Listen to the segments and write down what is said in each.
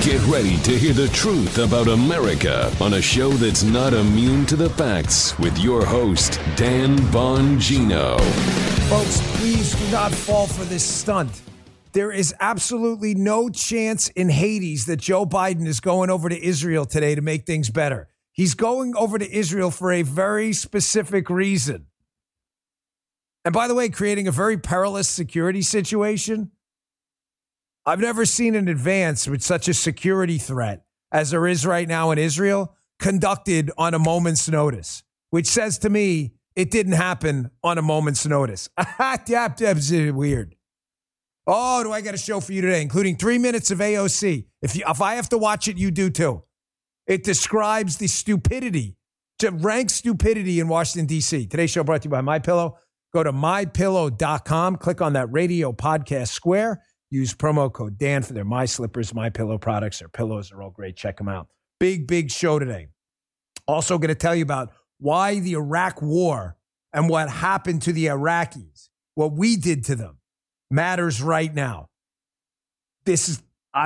Get ready to hear the truth about America on a show that's not immune to the facts with your host, Dan Bongino. Folks, please do not fall for this stunt. There is absolutely no chance in Hades that Joe Biden is going over to Israel today to make things better. He's going over to Israel for a very specific reason. And by the way, creating a very perilous security situation. I've never seen an advance with such a security threat as there is right now in Israel conducted on a moment's notice, which says to me it didn't happen on a moment's notice. That's weird. Oh, do I got a show for you today, including 3 minutes of AOC. If I have to watch it, you do too. It describes the stupidity, rank stupidity in Washington, D.C. Today's show brought to you by MyPillow. Go to MyPillow.com, click on that radio podcast square. Use promo code Dan for their My Slippers, My Pillow products. Their pillows are all great. Check them out. Big show today. Also going to tell you about why the Iraq war and what happened to the Iraqis, what we did to them, matters right now. Let's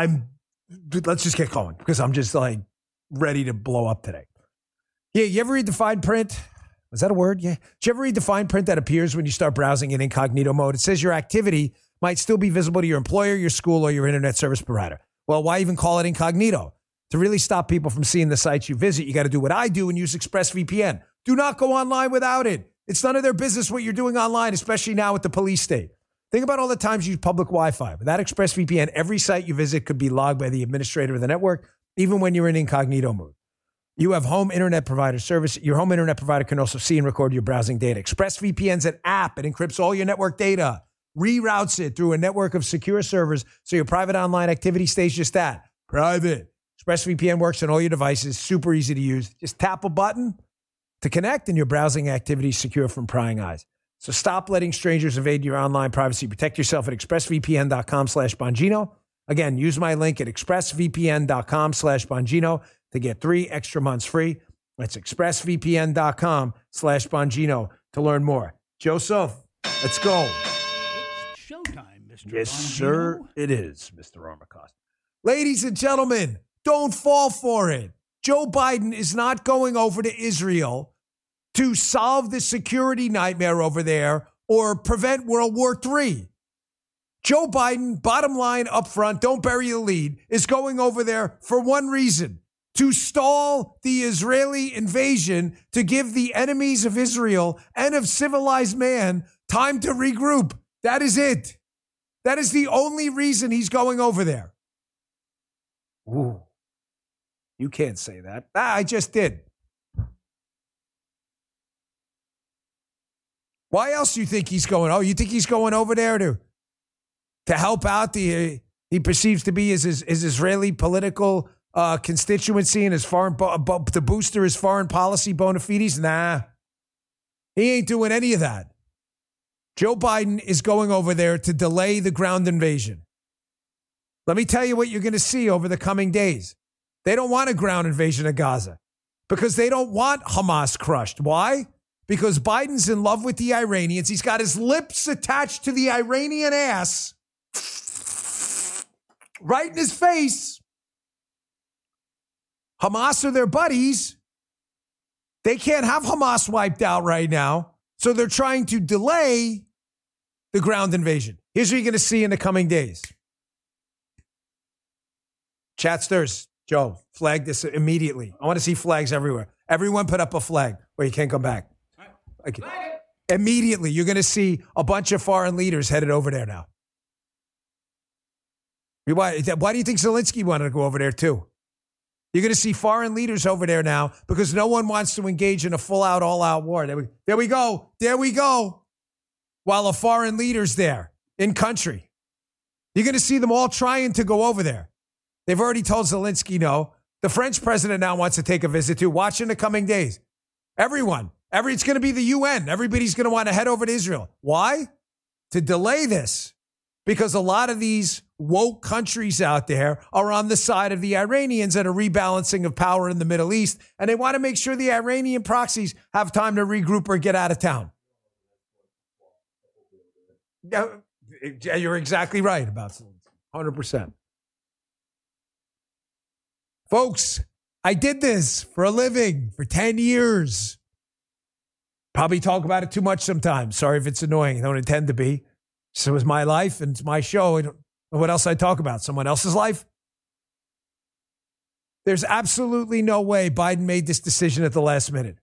just get going because I'm just like ready to blow up today. Yeah, you ever read the fine print? Is that a word? Yeah. Did you ever read the fine print that appears when you start browsing in incognito mode? It says your activity might still be visible to your employer, your school, or your internet service provider. Well, why even call it incognito? To really stop people from seeing the sites you visit, you got to do what I do and use ExpressVPN. Do not go online without it. It's none of their business what you're doing online, especially now with the police state. Think about all the times you use public Wi-Fi. Without ExpressVPN, every site you visit could be logged by the administrator of the network, even when you're in incognito mode. You have home internet provider service. Your home internet provider can also see and record your browsing data. ExpressVPN's an app. It encrypts all your network data, reroutes it through a network of secure servers so your private online activity stays just that, private. ExpressVPN works on all your devices, super easy to use. Just tap a button to connect and your browsing activity is secure from prying eyes. So stop letting strangers invade your online privacy. Protect yourself at expressvpn.com/Bongino. Again, use my link at expressvpn.com/Bongino to get 3 extra months free. That's expressvpn.com/Bongino to learn more. Joseph, let's go. Showtime, Mr. Yes, Bongino. sir, it is, Mr. Armacost. Ladies and gentlemen, don't fall for it. Joe Biden is not going over to Israel to solve the security nightmare over there or prevent World War III. Joe Biden, bottom line up front, don't bury the lead, is going over there for one reason: to stall the Israeli invasion, to give the enemies of Israel and of civilized man time to regroup. That is it. That is the only reason he's going over there. Ooh, you can't say that. I just did. Why else do you think he's going? Oh, you think he's going over there to help out he perceives to be his Israeli political constituency and his foreign to booster his foreign policy bona fides? Nah, he ain't doing any of that. Joe Biden is going over there to delay the ground invasion. Let me tell you what you're going to see over the coming days. They don't want a ground invasion of Gaza because they don't want Hamas crushed. Why? Because Biden's in love with the Iranians. He's got his lips attached to the Iranian ass right in his face. Hamas are their buddies. They can't have Hamas wiped out right now. So they're trying to delay the ground invasion. Here's what you're going to see in the coming days. Chatsters, Joe, flag this immediately. I want to see flags everywhere. Everyone put up a flag where you can't come back. Okay. Immediately, you're going to see a bunch of foreign leaders headed over there now. Why do you think Zelensky wanted to go over there too? You're going to see foreign leaders over there now because no one wants to engage in a full-out, all-out war. There we go. While a foreign leader's there in country. You're going to see them all trying to go over there. They've already told Zelensky no. The French president now wants to take a visit too. Watch in the coming days. Everyone. It's going to be the UN. Everybody's going to want to head over to Israel. Why? To delay this. Because a lot of these woke countries out there are on the side of the Iranians and a rebalancing of power in the Middle East. And they want to make sure the Iranian proxies have time to regroup or get out of town. You're exactly right about Zelensky. 100%. Folks, I did this for a living for 10 years. Probably talk about it too much sometimes. Sorry if it's annoying. I don't intend to be. So it's my life and it's my show. I don't know what else I talk about. Someone else's life? There's absolutely no way Biden made this decision at the last minute.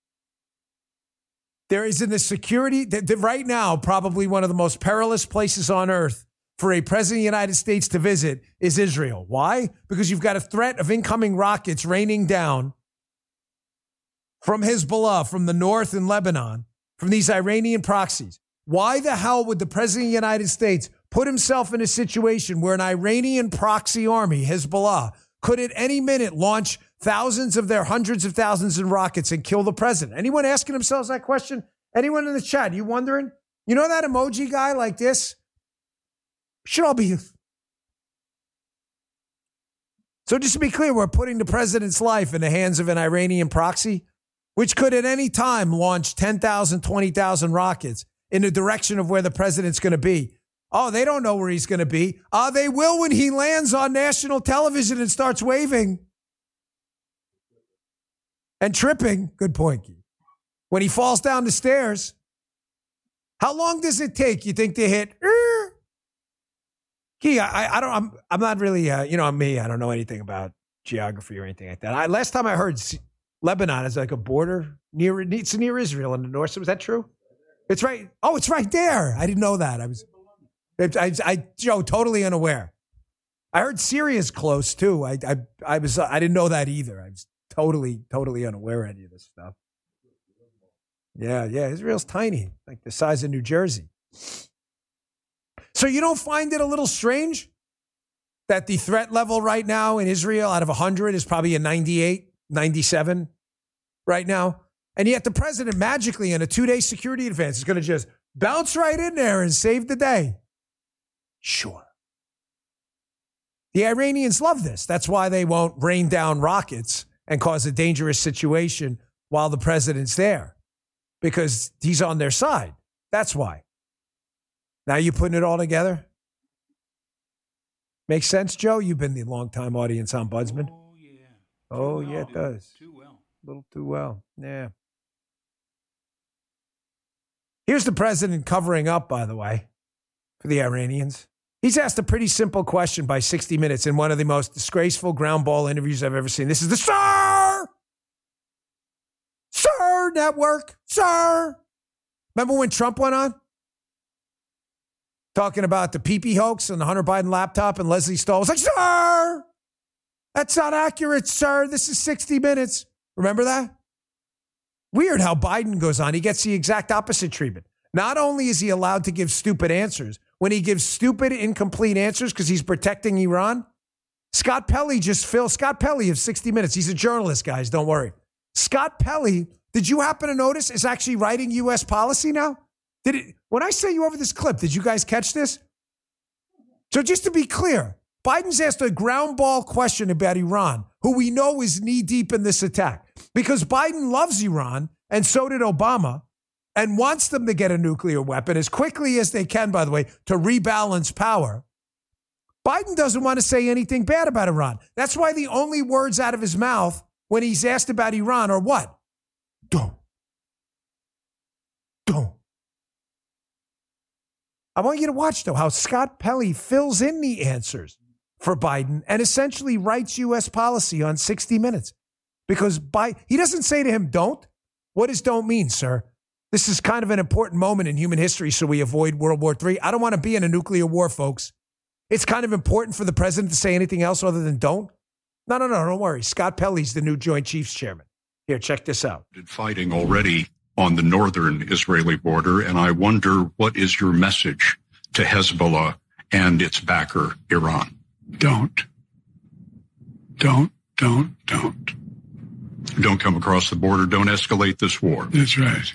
There is in the security, right now, probably one of the most perilous places on earth for a president of the United States to visit is Israel. Why? Because you've got a threat of incoming rockets raining down from Hezbollah, from the north in Lebanon, from these Iranian proxies. Why the hell would the president of the United States put himself in a situation where an Iranian proxy army, Hezbollah, could at any minute launch thousands of their hundreds of thousands of rockets and kill the president? Anyone asking themselves that question? Anyone in the chat? You wondering? You know that emoji guy like this? Should all be. So just to be clear, we're putting the president's life in the hands of an Iranian proxy, which could at any time launch 10,000, 20,000 rockets in the direction of where the president's going to be. Oh, they don't know where he's going to be. They will when he lands on national television and starts waving and tripping. Good point, Keith. When he falls down the stairs. How long does it take, you think, to hit? Key, I'm not really, me. I don't know anything about geography or anything like that. Last time I heard Lebanon is like a border it's near Israel in the north. So is that true? It's right. Oh, it's right there. I didn't know that. Joe, totally unaware. I heard Syria's close too. I didn't know that either. I was totally unaware of any of this stuff. Yeah. Israel's tiny, like the size of New Jersey. So you don't find it a little strange that the threat level right now in Israel out of 100 is probably a 98, 97 right now? And yet the president magically in a 2-day security advance is going to just bounce right in there and save the day. Sure. The Iranians love this. That's why they won't rain down rockets and cause a dangerous situation while the president's there, because he's on their side. That's why. Now you putting it all together? Makes sense, Joe? You've been the longtime audience ombudsman. Oh, yeah, it does. Too well. A little too well. Yeah. Here's the president covering up, by the way, for the Iranians. He's asked a pretty simple question by 60 Minutes in one of the most disgraceful ground ball interviews I've ever seen. This is the Sir Network. Sir. Remember when Trump went on? Talking about the PP hoax and the Hunter Biden laptop, and Leslie Stahl was like, sir, that's not accurate, sir. This is 60 Minutes. Remember that? Weird how Biden goes on. He gets the exact opposite treatment. Not only is he allowed to give stupid answers, when he gives stupid, incomplete answers because he's protecting Iran, Scott Pelley of 60 Minutes. He's a journalist, guys. Don't worry. Scott Pelley, did you happen to notice, is actually writing U.S. policy now? When I sent you over this clip, did you guys catch this? So just to be clear, Biden's asked a ground ball question about Iran, who we know is knee deep in this attack, because Biden loves Iran, and so did Obama, and wants them to get a nuclear weapon as quickly as they can, by the way, to rebalance power. Biden doesn't want to say anything bad about Iran. That's why the only words out of his mouth when he's asked about Iran are what? Don't. I want you to watch, though, how Scott Pelley fills in the answers for Biden and essentially writes U.S. policy on 60 Minutes. Because he doesn't say to him, don't. What does don't mean, sir? This is kind of an important moment in human history, so we avoid World War III. I don't want to be in a nuclear war, folks. It's kind of important for the president to say anything else other than don't. No, don't worry. Scott Pelley's the new Joint Chiefs chairman. Here, check this out. Fighting already on the northern Israeli border, and I wonder, what is your message to Hezbollah and its backer, Iran? Don't come across the border. Don't escalate this war. That's right.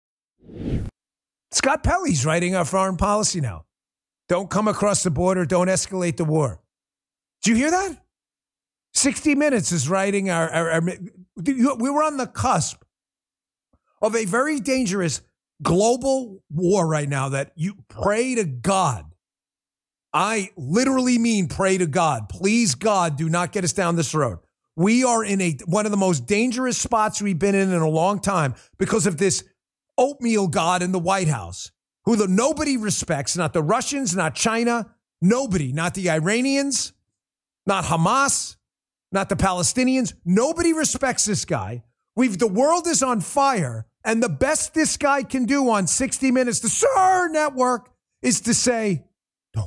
Scott Pelley's writing our foreign policy now. Don't come across the border. Don't escalate the war. Do you hear that? 60 Minutes is writing we were on the cusp of a very dangerous global war right now that you pray to God. I literally mean pray to God. Please, God, do not get us down this road. we are in one of the most dangerous spots we've been in a long time because of this oatmeal god in the White House, who nobody respects, not the Russians, not China, nobody, not the Iranians, not Hamas, not the Palestinians. Nobody respects this guy. The world is on fire, and the best this guy can do on 60 Minutes, the SIR Network, is to say, don't.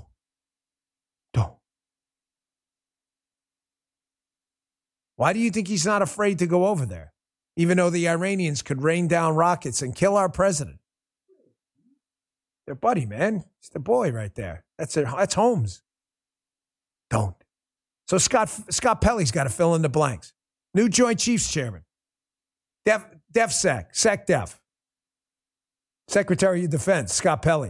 Why do you think he's not afraid to go over there, even though the Iranians could rain down rockets and kill our president? Their buddy, man. It's the boy right there. That's Holmes. Don't. So Scott Pelley's got to fill in the blanks. New Joint Chiefs Chairman. SecDef. Secretary of Defense, Scott Pelley.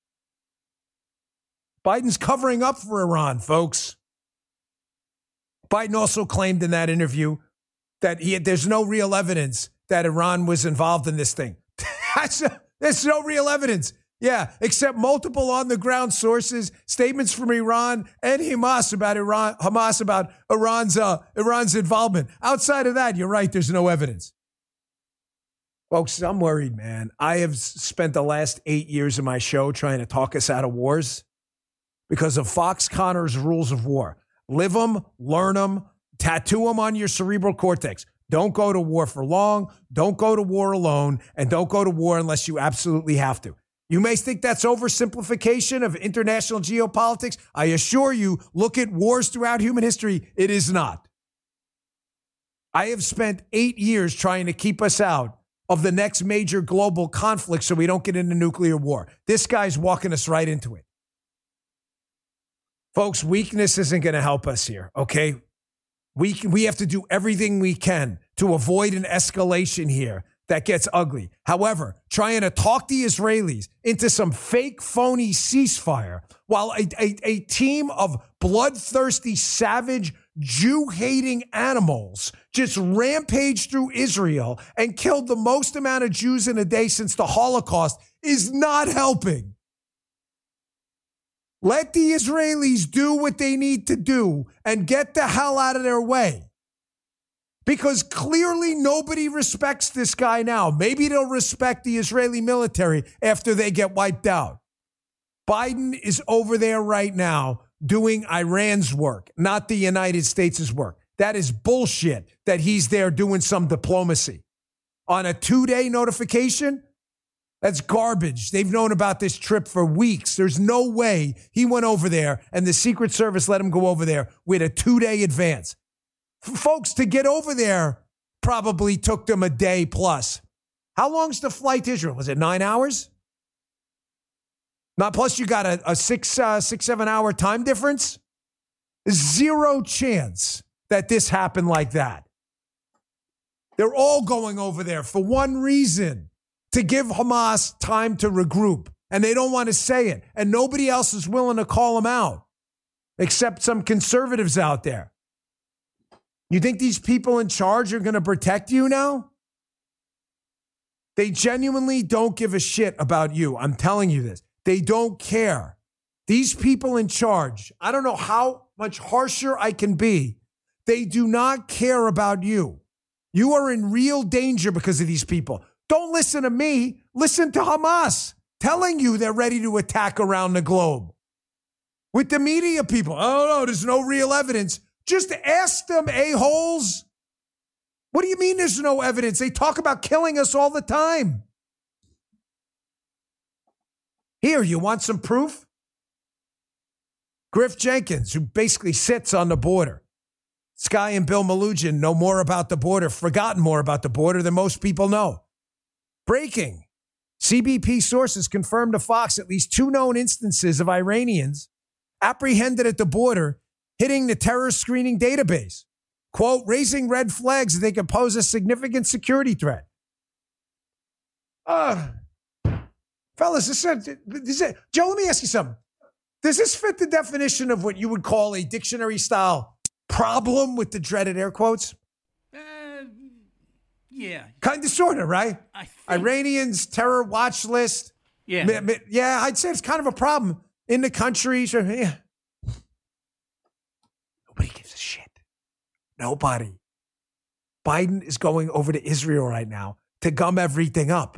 Biden's covering up for Iran, folks. Biden also claimed in that interview that there's no real evidence that Iran was involved in this thing. There's no real evidence. Yeah, except multiple on-the-ground sources, statements from Iran and Hamas about Iran's involvement. Outside of that, you're right, there's no evidence. Folks, I'm worried, man. I have spent the last 8 years of my show trying to talk us out of wars because of Fox Connor's rules of war. Live them, learn them, tattoo them on your cerebral cortex. Don't go to war for long, don't go to war alone, and don't go to war unless you absolutely have to. You may think that's oversimplification of international geopolitics. I assure you, look at wars throughout human history. It is not. I have spent 8 years trying to keep us out of the next major global conflict so we don't get into nuclear war. This guy's walking us right into it. Folks, weakness isn't going to help us here, okay? We have to do everything we can to avoid an escalation here that gets ugly. However, trying to talk the Israelis into some fake, phony ceasefire while a team of bloodthirsty, savage, Jew-hating animals just rampaged through Israel and killed the most amount of Jews in a day since the Holocaust is not helping. Let the Israelis do what they need to do and get the hell out of their way. Because clearly nobody respects this guy now. Maybe they'll respect the Israeli military after they get wiped out. Biden is over there right now doing Iran's work, not the United States' work. That is bullshit that he's there doing some diplomacy. On a 2-day notification, that's garbage. They've known about this trip for weeks. There's no way he went over there and the Secret Service let him go over there with a 2-day advance. Folks, to get over there probably took them a day plus. How long's the flight to Israel? Was it 9 hours? Not plus you got a 7 hour time difference. Zero chance that this happened like that. They're all going over there for one reason, to give Hamas time to regroup. And they don't want to say it. And nobody else is willing to call them out, except some conservatives out there. You think these people in charge are going to protect you now? They genuinely don't give a shit about you. I'm telling you this. They don't care. These people in charge, I don't know how much harsher I can be. They do not care about you. You are in real danger because of these people. Don't listen to me. Listen to Hamas telling you they're ready to attack around the globe. With the media people, oh, no, there's no real evidence. Just ask them, a-holes. What do you mean there's no evidence? They talk about killing us all the time. Here, you want some proof? Griff Jenkins, who basically sits on the border. Sky and Bill Malugin know more about the border, forgotten more about the border than most people know. Breaking. CBP sources confirmed to Fox at least 2 known instances of Iranians apprehended at the border hitting the terror screening database. Quote, raising red flags that they could pose a significant security threat. Fellas, Joe, let me ask you something. Does this fit the definition of what you would call a dictionary-style problem with the dreaded air quotes? Yeah. Kind of, sort of, right? Iranians, terror watch list. Yeah. Yeah, I'd say it's kind of a problem in the country. So, yeah. Nobody gives a shit. Nobody. Biden is going over to Israel right now to gum everything up.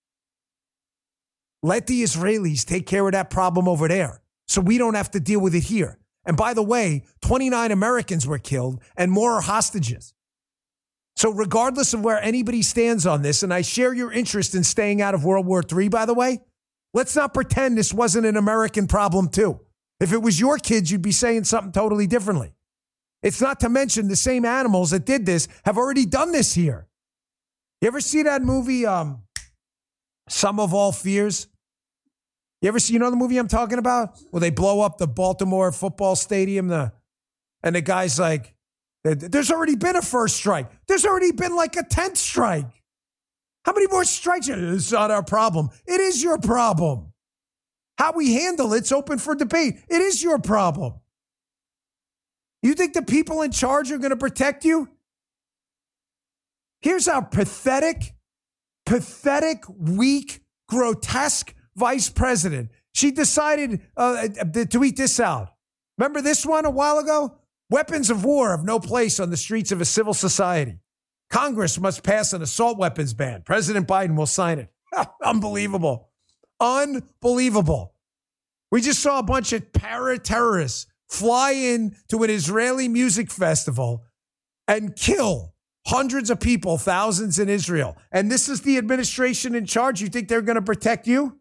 Let the Israelis take care of that problem over there so we don't have to deal with it here. And by the way, 29 Americans were killed and more are hostages. So regardless of where anybody stands on this, and I share your interest in staying out of World War III, by the way, let's not pretend this wasn't an American problem too. If it was your kids, you'd be saying something totally differently. It's not to mention the same animals that did this have already done this here. You ever see that movie, Sum of All Fears? You ever see, the movie I'm talking about? Where they blow up the Baltimore football stadium, and the guy's like, there's already been a first strike. There's already been like a 10th strike. How many more strikes? It's not our problem. It is your problem. How we handle it's open for debate. It is your problem. You think the people in charge are going to protect you? Here's our pathetic, weak, grotesque vice president. She decided to tweet this out. Remember this one a while ago? Weapons of war have no place on the streets of a civil society. Congress must pass an assault weapons ban. President Biden will sign it. Unbelievable. Unbelievable. We just saw a bunch of para-terrorists fly in to an Israeli music festival and kill hundreds of people, thousands in Israel. And this is the administration in charge. You think they're going to protect you?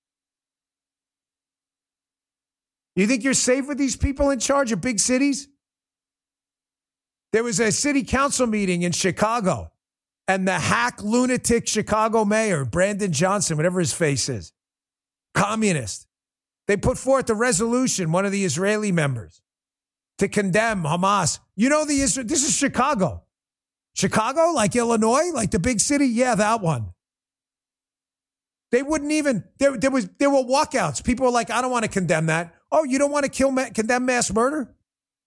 You think you're safe with these people in charge of big cities? There was a city council meeting in Chicago, and the hack lunatic Chicago mayor, Brandon Johnson, whatever his face is, communist, they put forth a resolution, one of the Israeli members, to condemn Hamas. This is Chicago. Chicago, like Illinois, like the big city? Yeah, that one. They wouldn't even, there were walkouts. People were like, I don't want to condemn that. Oh, you don't want to condemn mass murder?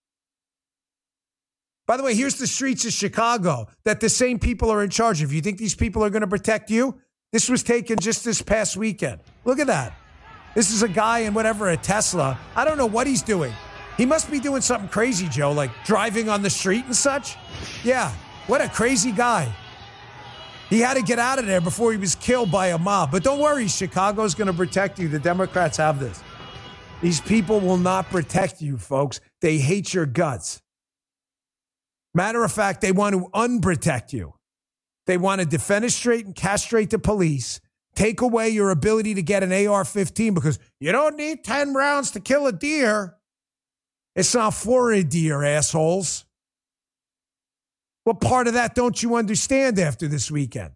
By the way, here's the streets of Chicago that the same people are in charge of. You think these people are going to protect you? This was taken just this past weekend. Look at that. This is a guy in a Tesla. I don't know what he's doing. He must be doing something crazy, Joe, like driving on the street and such. Yeah, what a crazy guy. He had to get out of there before he was killed by a mob. But don't worry, Chicago's going to protect you. The Democrats have this. These people will not protect you, folks. They hate your guts. Matter of fact, they want to unprotect you. They want to defenestrate and castrate the police, take away your ability to get an AR-15 because you don't need 10 rounds to kill a deer. It's not for a deer, assholes. What part of that don't you understand after this weekend?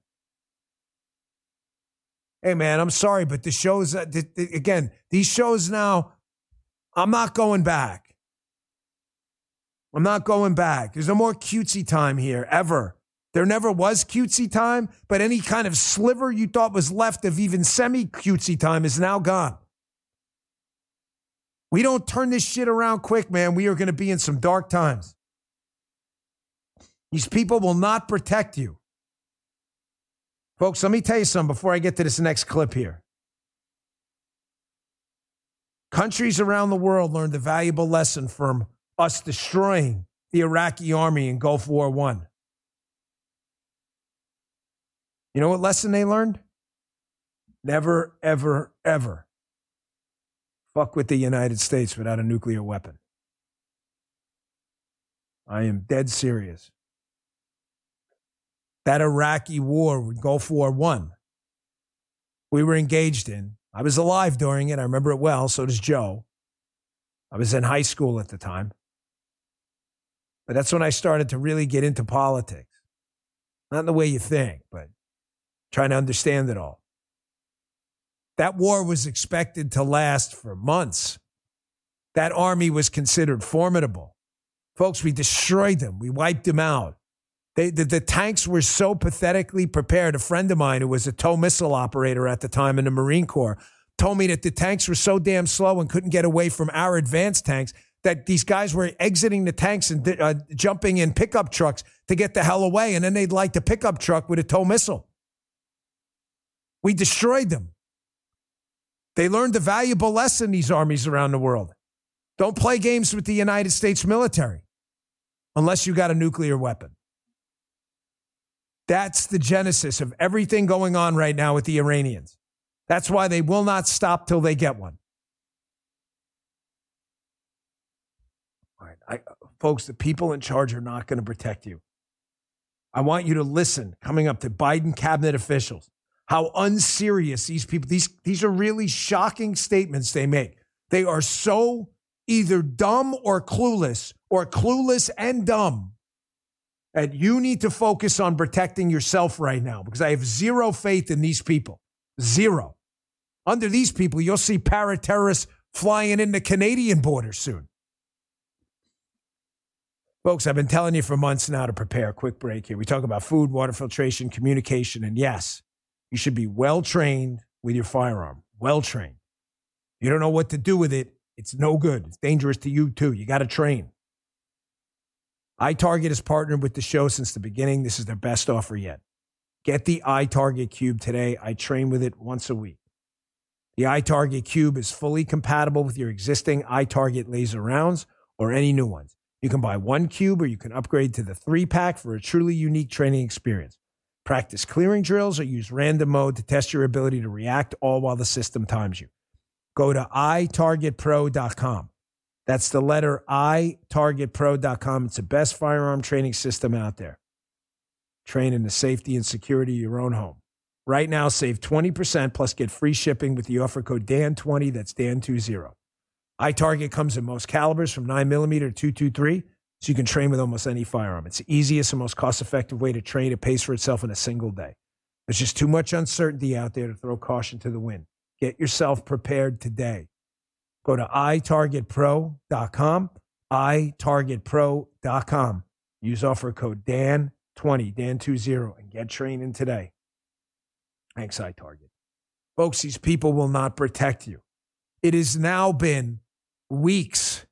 Hey, man, I'm sorry, but the shows, again, these shows now, I'm not going back. I'm not going back. There's no more cutesy time here, ever. There never was cutesy time, but any kind of sliver you thought was left of even semi-cutesy time is now gone. We don't turn this shit around quick, man. We are going to be in some dark times. These people will not protect you. Folks, let me tell you something before I get to this next clip here. Countries around the world learned a valuable lesson from us destroying the Iraqi army in Gulf War I. You know what lesson they learned? Never, ever, ever fuck with the United States without a nuclear weapon. I am dead serious. That Iraqi war, Gulf War I, we were engaged in. I was alive during it. I remember it well. So does Joe. I was in high school at the time. But that's when I started to really get into politics. Not in the way you think, but trying to understand it all. That war was expected to last for months. That army was considered formidable. Folks, we destroyed them. We wiped them out. The tanks were so pathetically prepared. A friend of mine who was a tow missile operator at the time in the Marine Corps told me that the tanks were so damn slow and couldn't get away from our advanced tanks that these guys were exiting the tanks and jumping in pickup trucks to get the hell away. And then they'd light the pickup truck with a tow missile. We destroyed them. They learned a valuable lesson, these armies around the world. Don't play games with the United States military unless you got a nuclear weapon. That's the genesis of everything going on right now with the Iranians. That's why they will not stop till they get one. All right, folks, the people in charge are not going to protect you. I want you to listen, coming up, to Biden cabinet officials, how unserious these people, these are really shocking statements they make. They are so either dumb or clueless and dumb. And you need to focus on protecting yourself right now, because I have zero faith in these people. Zero. Under these people, you'll see para-terrorists flying in the Canadian border soon. Folks, I've been telling you for months now to prepare. Quick break here. We talk about food, water filtration, communication, and yes, you should be well-trained with your firearm. Well-trained. You don't know what to do with it, it's no good. It's dangerous to you, too. You got to train. iTarget has partnered with the show since the beginning. This is their best offer yet. Get the iTarget Cube today. I train with it once a week. The iTarget Cube is fully compatible with your existing iTarget laser rounds or any new ones. You can buy one cube or you can upgrade to the 3-pack for a truly unique training experience. Practice clearing drills or use random mode to test your ability to react, all while the system times you. Go to itargetpro.com. That's the letter itargetpro.com. It's the best firearm training system out there. Train in the safety and security of your own home. Right now, save 20% plus get free shipping with the offer code DAN20. That's DAN20. iTarget comes in most calibers from 9mm to .223, so you can train with almost any firearm. It's the easiest and most cost-effective way to train. It pays for itself in a single day. There's just too much uncertainty out there to throw caution to the wind. Get yourself prepared today. Go to itargetpro.com, itargetpro.com. Use offer code DAN20, DAN20, and get training today. Thanks, iTarget. Folks, these people will not protect you. It has now been weeks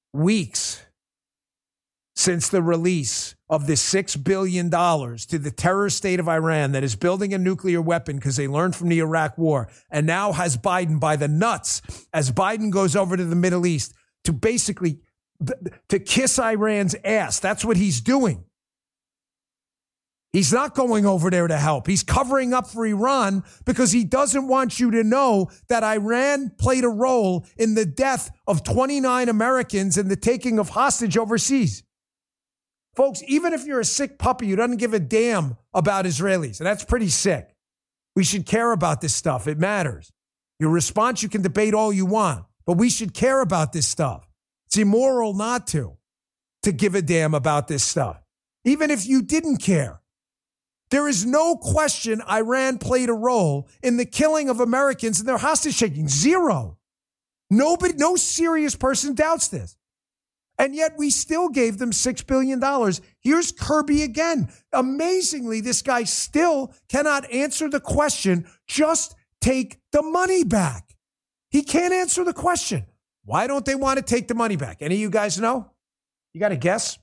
since the release of the $6 billion to the terror state of Iran that is building a nuclear weapon because they learned from the Iraq war, and now has Biden by the nuts as Biden goes over to the Middle East to basically to kiss Iran's ass. That's what he's doing. He's not going over there to help. He's covering up for Iran because he doesn't want you to know that Iran played a role in the death of 29 Americans and the taking of hostage overseas. Folks, even if you're a sick puppy who doesn't give a damn about Israelis, and that's pretty sick, we should care about this stuff. It matters. Your response, you can debate all you want, but we should care about this stuff. It's immoral not to give a damn about this stuff, even if you didn't care. There is no question Iran played a role in the killing of Americans and their hostage taking. Zero. Nobody, no serious person doubts this. And yet we still gave them $6 billion. Here's Kirby again. Amazingly, this guy still cannot answer the question. Just take the money back. He can't answer the question. Why don't they want to take the money back? Any of you guys know? You got a guess?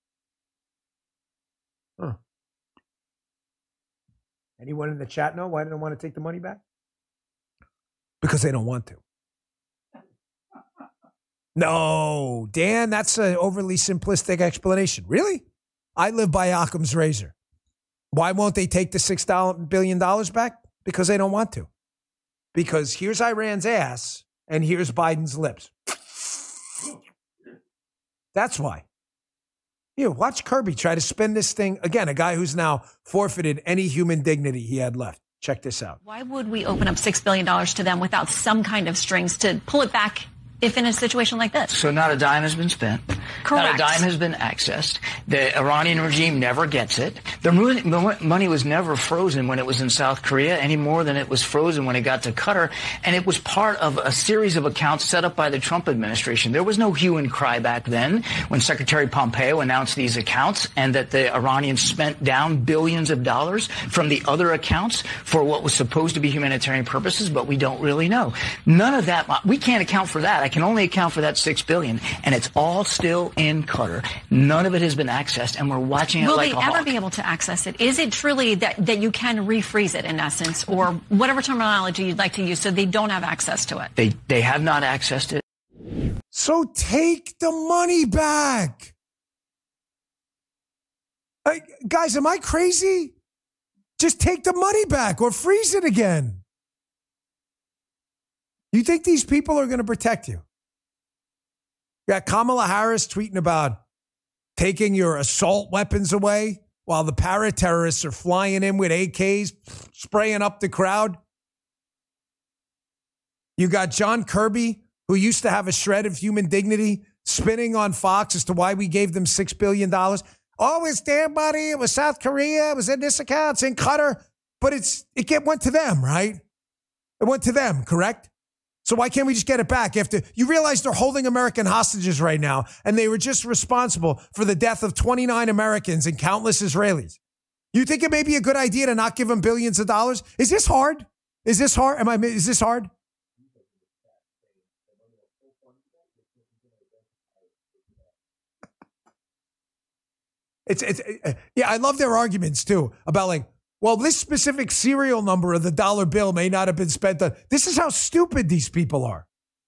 Huh. Anyone in the chat know why they don't want to take the money back? Because they don't want to. No, Dan, that's an overly simplistic explanation. Really? I live by Occam's razor. Why won't they take the $6 billion back? Because they don't want to. Because here's Iran's ass and here's Biden's lips. That's why. Here, watch Kirby try to spin this thing. Again, a guy who's now forfeited any human dignity he had left. Check this out. Why would we open up $6 billion to them without some kind of strings to pull it back if in a situation like this? So not a dime has been spent. Correct. Not a dime has been accessed. The Iranian regime never gets it. The money was never frozen when it was in South Korea any more than it was frozen when it got to Qatar. And it was part of a series of accounts set up by the Trump administration. There was no hue and cry back then when Secretary Pompeo announced these accounts and that the Iranians spent down billions of dollars from the other accounts for what was supposed to be humanitarian purposes, but we don't really know. None of that. We can't account for that. I can only account for that $6 billion, and it's all still in Qatar. None of it has been accessed, and we're watching it like a hawk. Will they ever be able to access it? Is it truly that you can refreeze it in essence, or whatever terminology you'd like to use, so they don't have access to it? They have not accessed it. So take the money back. Guys, am I crazy? Just take the money back or freeze it again. You think these people are going to protect you? You got Kamala Harris tweeting about taking your assault weapons away while the para-terrorists are flying in with AKs, spraying up the crowd. You got John Kirby, who used to have a shred of human dignity, spinning on Fox as to why we gave them $6 billion. Oh, it's their money. It was South Korea. It was in this account. It's in Qatar. But it went to them, right? It went to them, correct? So why can't we just get it back? After you realize they're holding American hostages right now, and they were just responsible for the death of 29 Americans and countless Israelis. You think it may be a good idea to not give them billions of dollars? Is this hard? Is this hard? Is this hard? Yeah, I love their arguments too about like, well, this specific serial number of the dollar bill may not have been spent on. This is how stupid these people are.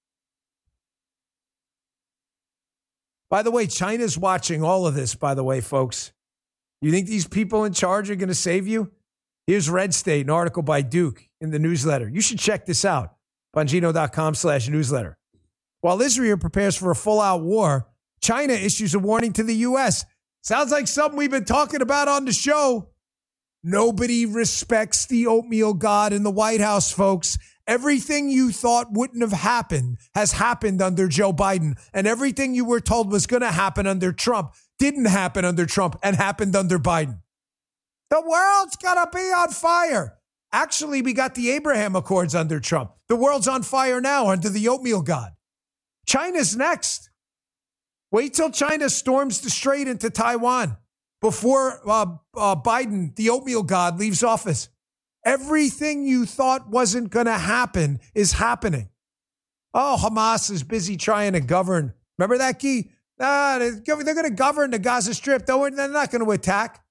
By the way, China's watching all of this, by the way, folks. You think these people in charge are going to save you? Here's Red State, an article by Duke in the newsletter. You should check this out. Bongino.com/newsletter. While Israel prepares for a full-out war, China issues a warning to the U.S. Sounds like something we've been talking about on the show. Nobody respects the oatmeal god in the White House, folks. Everything you thought wouldn't have happened has happened under Joe Biden. And everything you were told was going to happen under Trump didn't happen under Trump and happened under Biden. The world's going to be on fire. Actually, we got the Abraham Accords under Trump. The world's on fire now under the oatmeal god. China's next. Wait till China storms the strait into Taiwan before Biden, the oatmeal god, leaves office. Everything you thought wasn't going to happen is happening. Oh, Hamas is busy trying to govern. Remember that, Guy? They're going to govern the Gaza Strip. They're not going to attack.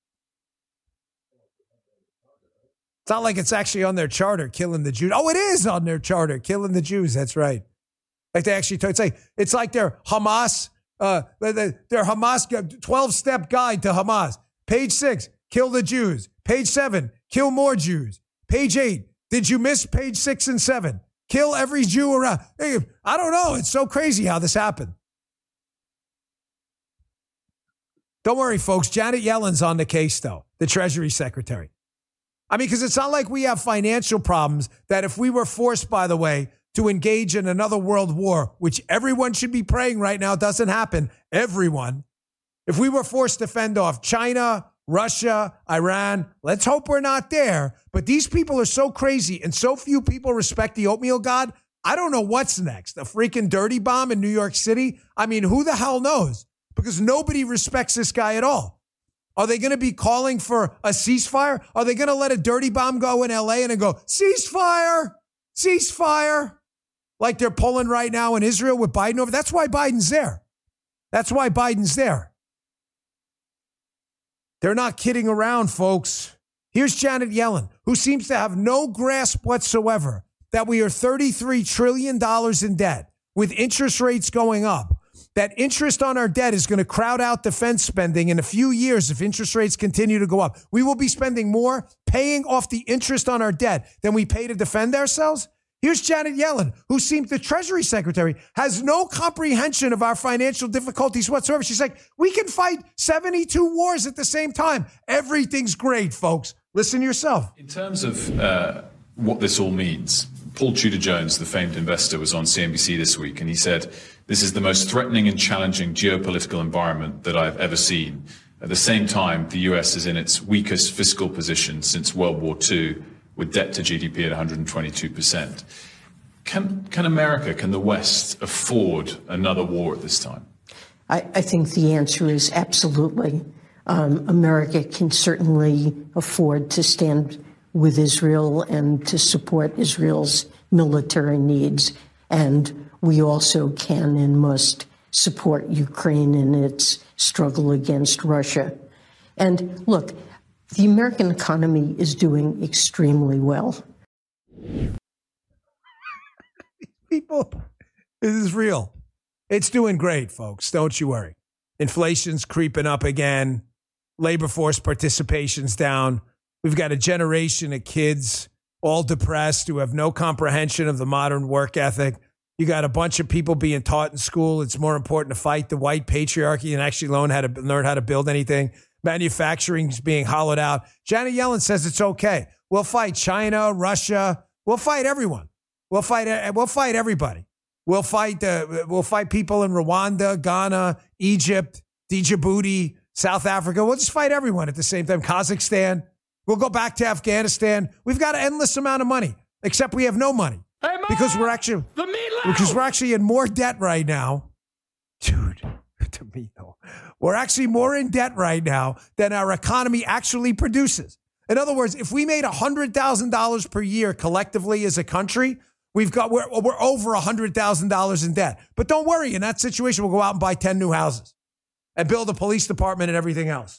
It's not like it's actually on their charter, killing the Jews. Oh, it is on their charter, killing the Jews. That's right. Like they actually, it's like their Hamas, their Hamas 12-step guide to Hamas. Page 6, kill the Jews. Page 7, kill more Jews. Page 8, did you miss page 6 and 7? Kill every Jew around. Hey, I don't know. It's so crazy how this happened. Don't worry, folks. Janet Yellen's on the case, though, the Treasury Secretary. I mean, because it's not like we have financial problems that if we were forced, by the way, to engage in another world war, which everyone should be praying right now doesn't happen, everyone. If we were forced to fend off China, Russia, Iran, let's hope we're not there. But these people are so crazy and so few people respect the oatmeal god. I don't know what's next. A freaking dirty bomb in New York City? I mean, who the hell knows? Because nobody respects this guy at all. Are they going to be calling for a ceasefire? Are they going to let a dirty bomb go in LA and then go, ceasefire, ceasefire? Like they're pulling right now in Israel with Biden over. That's why Biden's there. That's why Biden's there. They're not kidding around, folks. Here's Janet Yellen, who seems to have no grasp whatsoever that we are $33 trillion in debt with interest rates going up. That interest on our debt is going to crowd out defense spending in a few years if interest rates continue to go up. We will be spending more paying off the interest on our debt than we pay to defend ourselves. Here's Janet Yellen, who seems the Treasury Secretary, has no comprehension of our financial difficulties whatsoever. She's like, we can fight 72 wars at the same time. Everything's great, folks. Listen to yourself. In terms of what this all means, Paul Tudor-Jones, the famed investor, was on CNBC this week, and he said, this is the most threatening and challenging geopolitical environment that I've ever seen. At the same time, the US is in its weakest fiscal position since World War II, with debt to GDP at 122%. Can America, can the West afford another war at this time? I think the answer is absolutely. America can certainly afford to stand with Israel and to support Israel's military needs. And we also can and must support Ukraine in its struggle against Russia. And look, the American economy is doing extremely well. People, this is real. It's doing great, folks. Don't you worry. Inflation's creeping up again. Labor force participation's down. We've got a generation of kids all depressed who have no comprehension of the modern work ethic. You got a bunch of people being taught in school it's more important to fight the white patriarchy and actually learn how to build anything. Manufacturing is being hollowed out. Janet Yellen says it's okay. We'll fight China, Russia. We'll fight everyone. We'll fight everybody. We'll fight people in Rwanda, Ghana, Egypt, Djibouti, South Africa. We'll just fight everyone at the same time. Kazakhstan. We'll go back to Afghanistan. We've got an endless amount of money, except we have no money. Hey, Mom, because we're actually in more debt right now. Dude, to me, though. We're actually more in debt right now than our economy actually produces. In other words, if we made $100,000 per year collectively as a country, we're over $100,000 in debt. But don't worry, in that situation, we'll go out and buy 10 new houses and build a police department and everything else.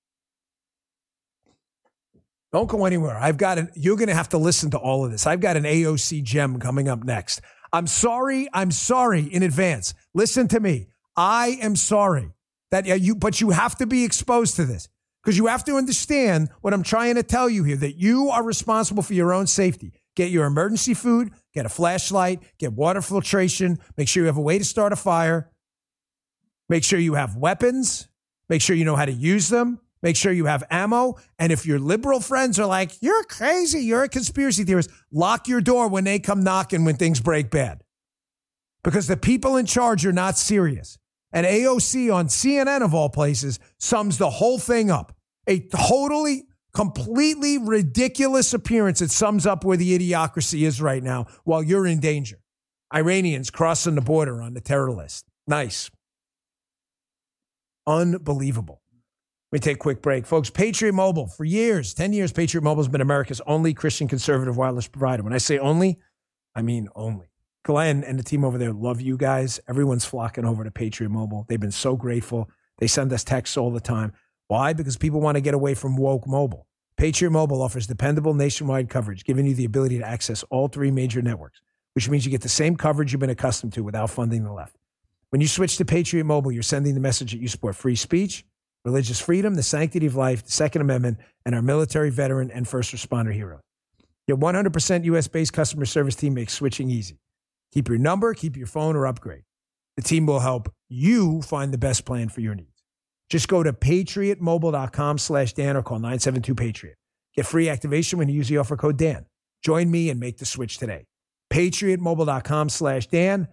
Don't go anywhere. You're going to have to listen to all of this. I've got an AOC gem coming up next. I'm sorry in advance. Listen to me. I am sorry but you have to be exposed to this because you have to understand what I'm trying to tell you here, that you are responsible for your own safety. Get your emergency food, get a flashlight, get water filtration, make sure you have a way to start a fire, make sure you have weapons, make sure you know how to use them. Make sure you have ammo. And if your liberal friends are like, you're crazy, you're a conspiracy theorist, lock your door when they come knocking when things break bad. Because the people in charge are not serious. And AOC on CNN, of all places, sums the whole thing up. A totally, completely ridiculous appearance. It sums up where the idiocracy is right now while you're in danger. Iranians crossing the border on the terror list. Nice. Unbelievable. Let me take a quick break. Folks, Patriot Mobile, for years, 10 years, Patriot Mobile has been America's only Christian conservative wireless provider. When I say only, I mean only. Glenn and the team over there love you guys. Everyone's flocking over to Patriot Mobile. They've been so grateful. They send us texts all the time. Why? Because people want to get away from woke mobile. Patriot Mobile offers dependable nationwide coverage, giving you the ability to access all three major networks, which means you get the same coverage you've been accustomed to without funding the left. When you switch to Patriot Mobile, you're sending the message that you support free speech, religious freedom, the sanctity of life, the Second Amendment, and our military, veteran, and first responder heroes. Your 100% U.S.-based customer service team makes switching easy. Keep your number, keep your phone, or upgrade. The team will help you find the best plan for your needs. Just go to patriotmobile.com/Dan or call 972-PATRIOT. Get free activation when you use the offer code Dan. Join me and make the switch today. patriotmobile.com/Dan,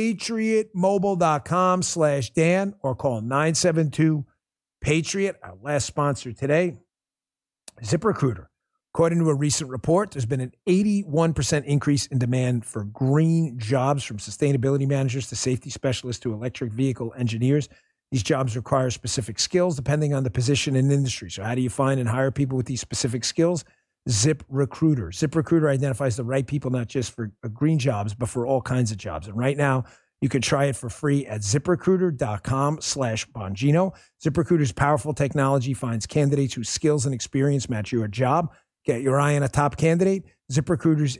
patriotmobile.com/Dan, or call 972-PATRIOT. Our last sponsor today, ZipRecruiter. According to a recent report, there's been an 81% increase in demand for green jobs, from sustainability managers to safety specialists to electric vehicle engineers. These jobs require specific skills depending on the position and industry. So how do you find and hire people with these specific skills? ZipRecruiter. ZipRecruiter identifies the right people, not just for green jobs, but for all kinds of jobs. And right now, you can try it for free at ZipRecruiter.com/Bongino. ZipRecruiter's powerful technology finds candidates whose skills and experience match your job. Get your eye on a top candidate. ZipRecruiter's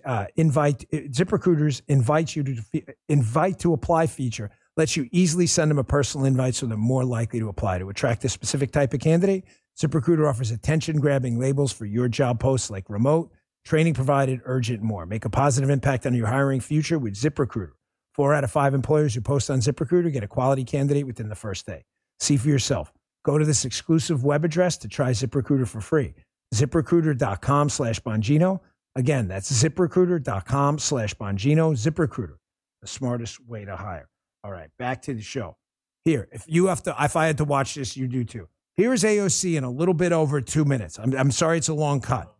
invite to apply feature lets you easily send them a personal invite so they're more likely to apply. To attract a specific type of candidate, ZipRecruiter offers attention-grabbing labels for your job posts like remote, training provided, urgent, and more. Make a positive impact on your hiring future with ZipRecruiter. 4 out of 5 employers who post on ZipRecruiter get a quality candidate within the first day. See for yourself. Go to this exclusive web address to try ZipRecruiter for free. ZipRecruiter.com/Bongino. Again, that's ZipRecruiter.com/Bongino. ZipRecruiter, the smartest way to hire. All right, back to the show. Here, if I had to watch this, you do too. Here's AOC in a little bit over 2 minutes. I'm sorry, it's a long cut.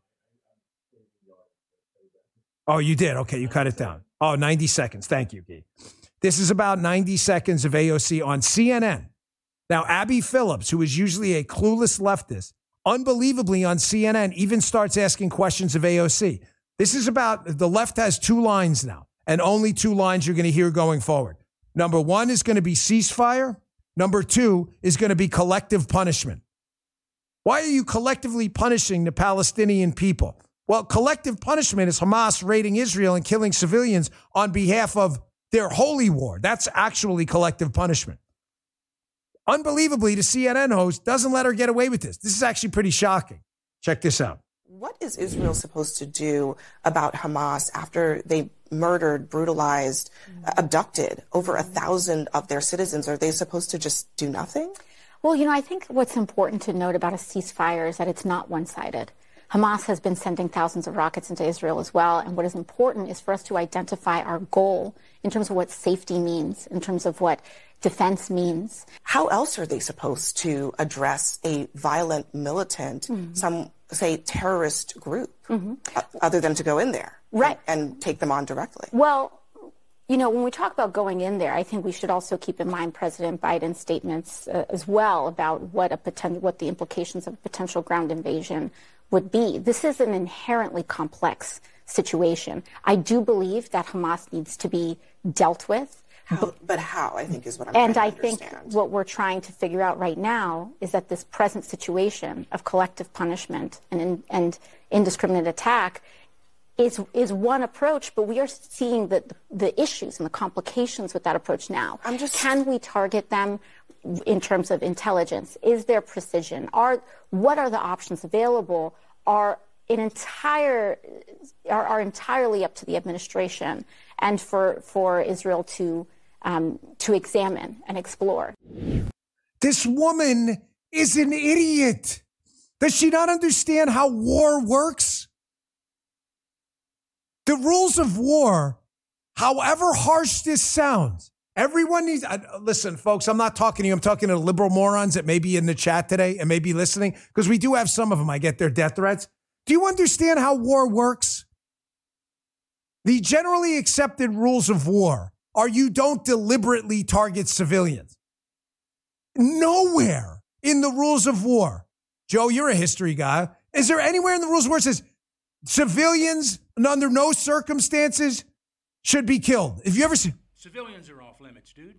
Oh, you did? Okay, you cut it down. Oh, 90 seconds. Thank you, Guy. This is about 90 seconds of AOC on CNN. Now, Abby Phillips, who is usually a clueless leftist, unbelievably on CNN even starts asking questions of AOC. This is about, the left has 2 lines now, and only 2 lines you're going to hear going forward. Number 1 is going to be ceasefire. Number 2 is going to be collective punishment. Why are you collectively punishing the Palestinian people? Well, collective punishment is Hamas raiding Israel and killing civilians on behalf of their holy war. That's actually collective punishment. Unbelievably, the CNN host doesn't let her get away with this. This is actually pretty shocking. Check this out. What is Israel supposed to do about Hamas after they murdered, brutalized, abducted over 1,000 of their citizens? Are they supposed to just do nothing? Well, I think what's important to note about a ceasefire is that it's not one-sided. Hamas has been sending thousands of rockets into Israel as well. And what is important is for us to identify our goal in terms of what safety means, in terms of what defense means. How else are they supposed to address a violent militant, some say terrorist group, other than to go in there and take them on directly? Well, when we talk about going in there, I think we should also keep in mind President Biden's statements as well about what the implications of a potential ground invasion would be. This is an inherently complex situation. I do believe that Hamas needs to be dealt with. But how, I think, is what I'm trying to understand. And I think what we're trying to figure out right now is that this present situation of collective punishment and indiscriminate attack is one approach, but we are seeing the issues and the complications with that approach now. Can we target them in terms of intelligence? Is there precision? What are the options available? Are entirely up to the administration and for Israel to examine and explore. This woman is an idiot. Does she not understand how war works? The rules of war, however harsh this sounds, everyone needs... listen, folks, I'm not talking to you. I'm talking to the liberal morons that may be in the chat today and may be listening, because we do have some of them. I get their death threats. Do you understand how war works? The generally accepted rules of war are you don't deliberately target civilians. Nowhere in the rules of war, Joe, you're a history guy, is there anywhere in the rules of war that says civilians under no circumstances should be killed? If you ever see... Civilians are off limits, dude.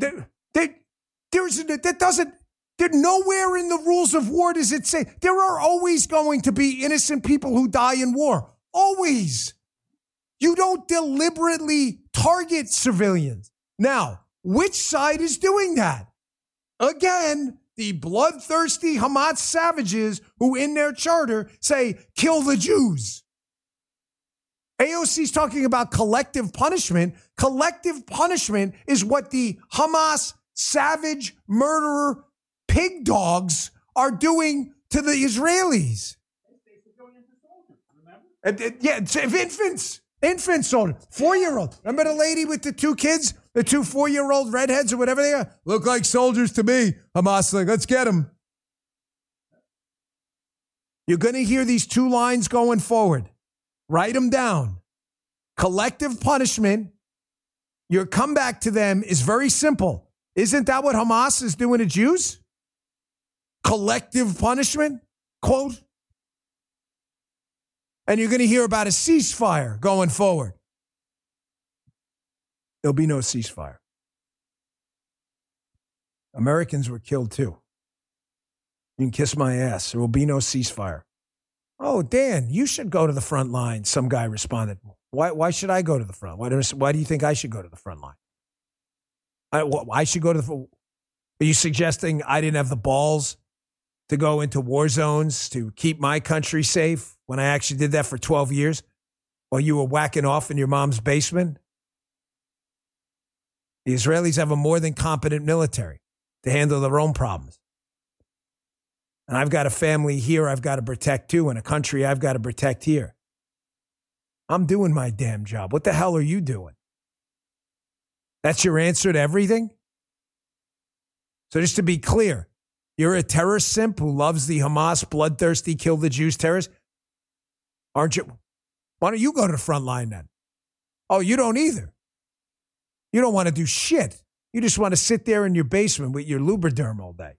Nowhere in the rules of war does it say there are always going to be innocent people who die in war. Always. You don't deliberately target civilians. Now, which side is doing that? Again, the bloodthirsty Hamas savages who in their charter say, kill the Jews. AOC's talking about collective punishment. Collective punishment is what the Hamas savage murderer pig dogs are doing to the Israelis. Yeah, infant soldiers, 4-year-old. Remember the lady with the 2 kids, the 2 4-year-old redheads or whatever they are? Look like soldiers to me. Hamas like, let's get them. You're going to hear these 2 lines going forward. Write them down. Collective punishment. Your comeback to them is very simple. Isn't that what Hamas is doing to Jews? Collective punishment, quote. And you're going to hear about a ceasefire going forward. There'll be no ceasefire. Americans were killed too. You can kiss my ass. There will be no ceasefire. Oh, Dan, you should go to the front line, some guy responded. Why should I go to the front? Why do you think I should go to the front line? I should go to the... Are you suggesting I didn't have the balls to go into war zones to keep my country safe when I actually did that for 12 years while you were whacking off in your mom's basement? The Israelis have a more than competent military to handle their own problems. And I've got a family here I've got to protect too, and a country I've got to protect here. I'm doing my damn job. What the hell are you doing? That's your answer to everything? So just to be clear, you're a terror simp who loves the Hamas bloodthirsty kill the Jews terrorists? Aren't you? Why don't you go to the front line then? Oh, you don't either. You don't want to do shit. You just want to sit there in your basement with your Lubriderm all day.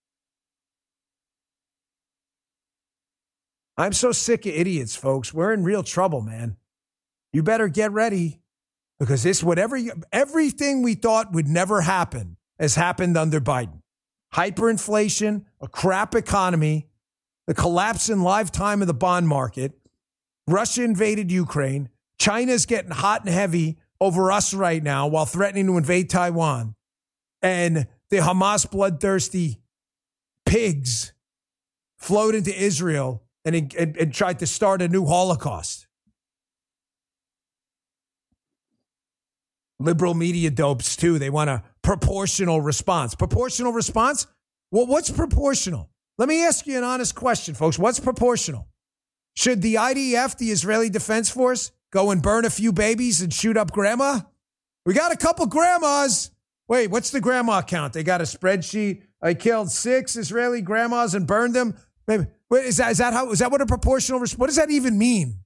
I'm so sick of idiots, folks. We're in real trouble, man. You better get ready because this, everything we thought would never happen has happened under Biden. Hyperinflation, a crap economy, the collapse in lifetime of the bond market, Russia invaded Ukraine, China's getting hot and heavy over us right now while threatening to invade Taiwan, and the Hamas bloodthirsty pigs flowed into Israel and tried to start a new Holocaust. Liberal media dopes, too. They want a proportional response. Proportional response? Well, what's proportional? Let me ask you an honest question, folks. What's proportional? Should the IDF, the Israeli Defense Force, go and burn a few babies and shoot up grandma? We got a couple grandmas. Wait, what's the grandma count? They got a spreadsheet. I killed 6 Israeli grandmas and burned them. Maybe. Wait, is that what a proportional response? What does that even mean?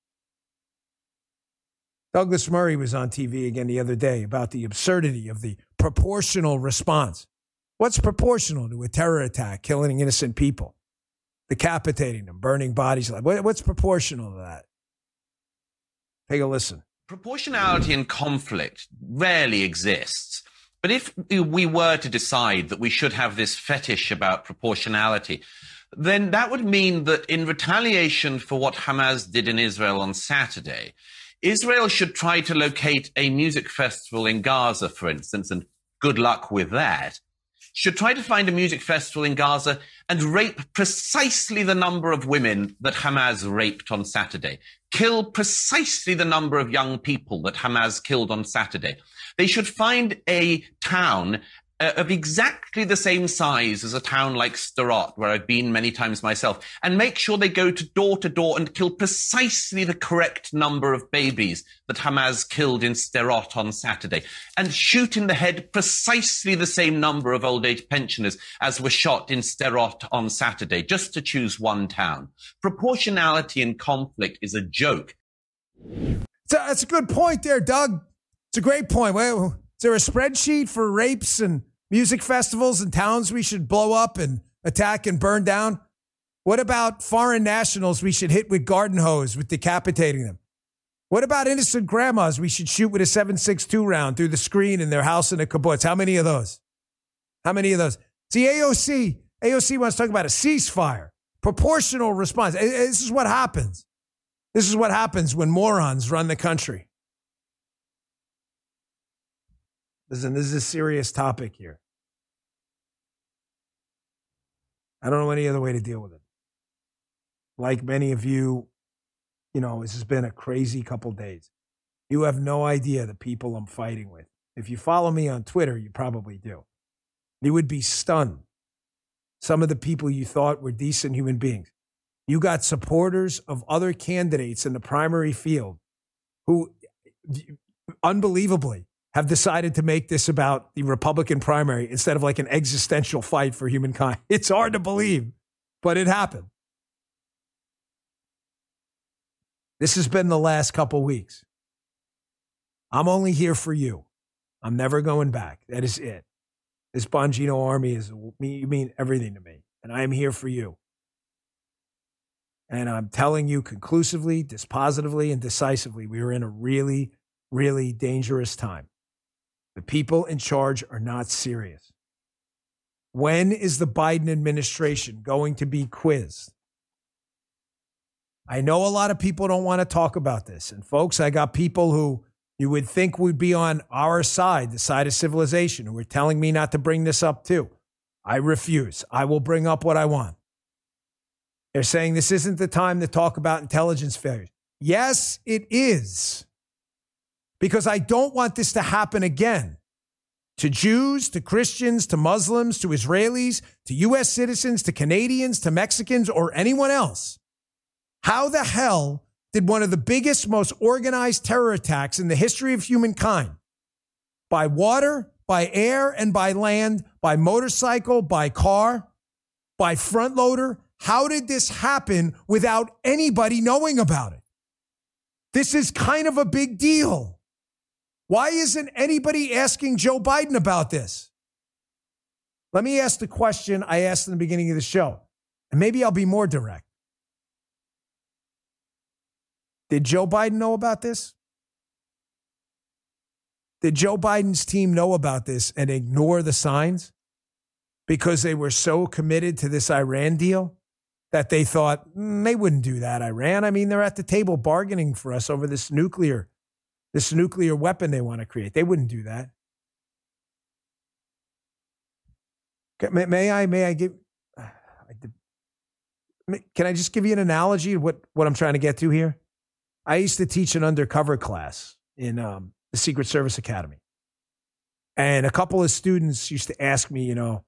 Douglas Murray was on TV again the other day about the absurdity of the proportional response. What's proportional to a terror attack, killing innocent people, decapitating them, burning bodies? What's proportional to that? Take a listen. Proportionality in conflict rarely exists. But if we were to decide that we should have this fetish about proportionality, then that would mean that in retaliation for what Hamas did in Israel on Saturday, Israel should try to locate a music festival in Gaza, for instance, and good luck with that, should try to find a music festival in Gaza and rape precisely the number of women that Hamas raped on Saturday, kill precisely the number of young people that Hamas killed on Saturday. They should find a town of exactly the same size as a town like Sderot, where I've been many times myself, and make sure they go to door and kill precisely the correct number of babies that Hamas killed in Sderot on Saturday, and shoot in the head precisely the same number of old age pensioners as were shot in Sderot on Saturday, just to choose one town. Proportionality in conflict is a joke. That's a good point there, Doug. It's a great point. Is there a spreadsheet for rapes and music festivals and towns we should blow up and attack and burn down? What about foreign nationals we should hit with garden hose with decapitating them? What about innocent grandmas we should shoot with a 7.62 round through the screen in their house in a kibbutz? How many of those? See, AOC wants to talk about a ceasefire, proportional response. This is what happens. This is what happens when morons run the country. Listen, this is a serious topic here. I don't know any other way to deal with it. Like many of you, this has been a crazy couple days. You have no idea the people I'm fighting with. If you follow me on Twitter, you probably do. You would be stunned. Some of the people you thought were decent human beings. You got supporters of other candidates in the primary field who, unbelievably, have decided to make this about the Republican primary instead of like an existential fight for humankind. It's hard to believe, but it happened. This has been the last couple weeks. I'm only here for you. I'm never going back. That is it. This Bongino army you mean everything to me, and I am here for you. And I'm telling you conclusively, dispositively, and decisively, we are in a really, really dangerous time. The people in charge are not serious. When is the Biden administration going to be quizzed? I know a lot of people don't want to talk about this. And folks, I got people who you would think would be on our side, the side of civilization, who are telling me not to bring this up too. I refuse. I will bring up what I want. They're saying this isn't the time to talk about intelligence failures. Yes, it is. Because I don't want this to happen again to Jews, to Christians, to Muslims, to Israelis, to U.S. citizens, to Canadians, to Mexicans, or anyone else. How the hell did one of the biggest, most organized terror attacks in the history of humankind, by water, by air, and by land, by motorcycle, by car, by front loader, how did this happen without anybody knowing about it? This is kind of a big deal. Why isn't anybody asking Joe Biden about this? Let me ask the question I asked in the beginning of the show, and maybe I'll be more direct. Did Joe Biden know about this? Did Joe Biden's team know about this and ignore the signs because they were so committed to this Iran deal that they thought they wouldn't do that, Iran? I mean, they're at the table bargaining for us over this nuclear weapon they want to create. They wouldn't do that. May I give Can I just give you an analogy of what I'm trying to get to here? I used to teach an undercover class in the Secret Service Academy. And a couple of students used to ask me, you know,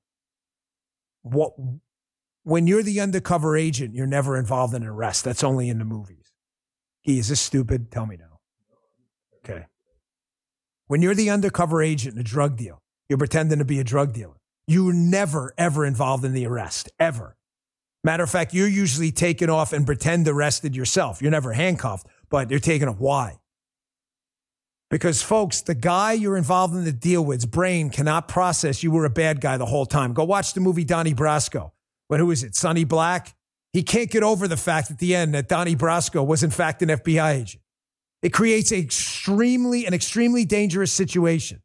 when you're the undercover agent, you're never involved in an arrest. That's only in the movies. Is this stupid? Tell me now. Okay. When you're the undercover agent in a drug deal, you're pretending to be a drug dealer. You're never, ever involved in the arrest, ever. Matter of fact, you're usually taken off and pretend arrested yourself. You're never handcuffed, but you're taken off. Why? Because, folks, the guy you're involved in the deal with's brain cannot process you were a bad guy the whole time. Go watch the movie Donnie Brasco. But who is it? Sonny Black? He can't get over the fact at the end that Donnie Brasco was, in fact, an FBI agent. It creates an extremely dangerous situation.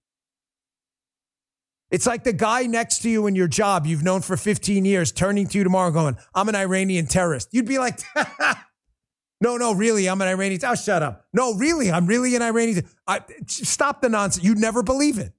It's like the guy next to you in your job you've known for 15 years turning to you tomorrow going, I'm an Iranian terrorist. You'd be like, no, really, I'm an Iranian. Oh, shut up. No, really, I'm really an Iranian. Stop the nonsense. You'd never believe it.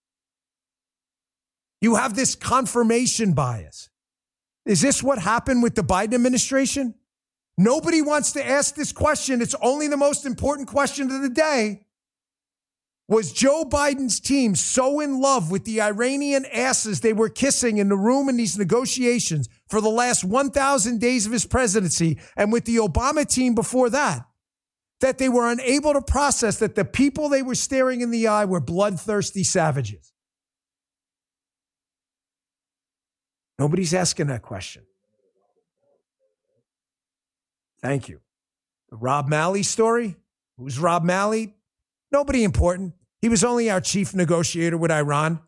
You have this confirmation bias. Is this what happened with the Biden administration? Nobody wants to ask this question. It's only the most important question of the day. Was Joe Biden's team so in love with the Iranian asses they were kissing in the room in these negotiations for the last 1,000 days of his presidency and with the Obama team before that, that they were unable to process that the people they were staring in the eye were bloodthirsty savages? Nobody's asking that question. Thank you. The Rob Malley story? Who's Rob Malley? Nobody important. He was only our chief negotiator with Iran.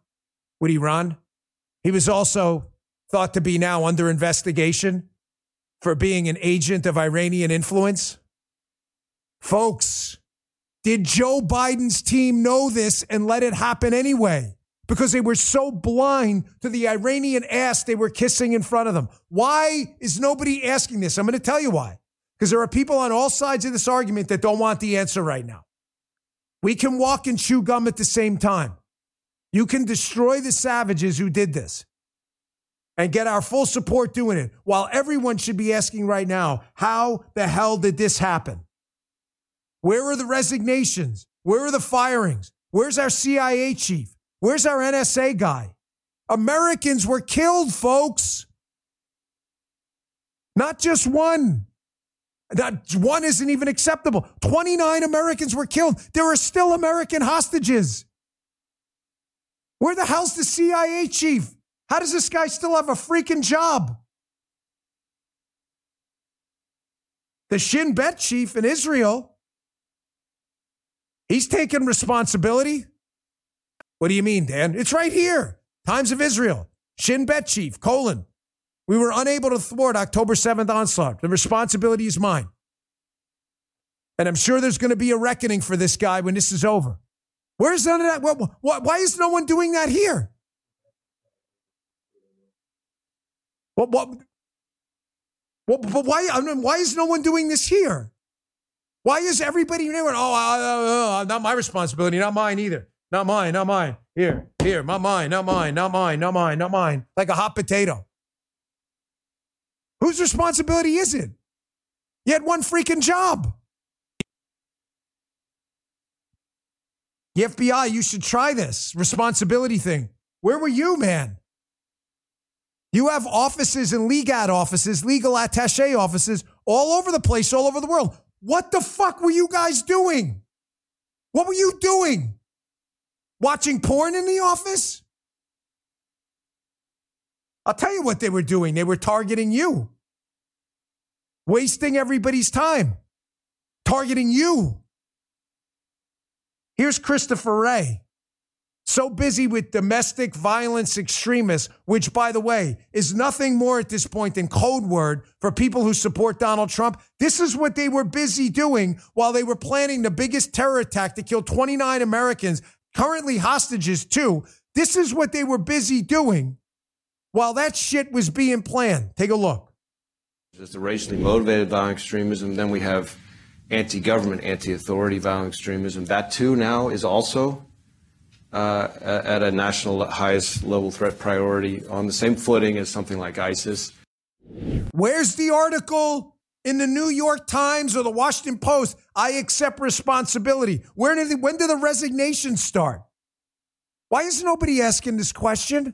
He was also thought to be now under investigation for being an agent of Iranian influence. Folks, did Joe Biden's team know this and let it happen anyway? Because they were so blind to the Iranian ass they were kissing in front of them. Why is nobody asking this? I'm going to tell you why. Because there are people on all sides of this argument that don't want the answer right now. We can walk and chew gum at the same time. You can destroy the savages who did this and get our full support doing it, while everyone should be asking right now, how the hell did this happen? Where are the resignations? Where are the firings? Where's our CIA chief? Where's our NSA guy? Americans were killed, folks. Not just one. That one isn't even acceptable. 29 Americans were killed. There are still American hostages. Where the hell's the CIA chief? How does this guy still have a freaking job? The Shin Bet chief in Israel, he's taking responsibility. What do you mean, Dan? It's right here. Times of Israel. Shin Bet chief, : we were unable to thwart October 7th onslaught. The responsibility is mine. And I'm sure there's going to be a reckoning for this guy when this is over. Where's none of that? Why is no one doing that here? But why is no one doing this here? Why is everybody going, not my responsibility, not mine either. Not mine. Here, not mine. Like a hot potato. Whose responsibility is it? You had one freaking job. The FBI, you should try this responsibility thing. Where were you, man? You have offices and legal attaché offices all over the place, all over the world. What the fuck were you guys doing? What were you doing? Watching porn in the office? I'll tell you what they were doing. They were targeting you. Wasting everybody's time. Targeting you. Here's Christopher Wray. So busy with domestic violence extremists, which, by the way, is nothing more at this point than code word for people who support Donald Trump. This is what they were busy doing while they were planning the biggest terror attack to kill 29 Americans, currently hostages too. This is what they were busy doing while that shit was being planned. Take a look. There's the racially motivated violent extremism. Then we have anti-government, anti-authority violent extremism. That too now is also at a national highest level threat priority on the same footing as something like ISIS. Where's the article in the New York Times or the Washington Post? I accept responsibility. When do the resignations start? Why is nobody asking this question?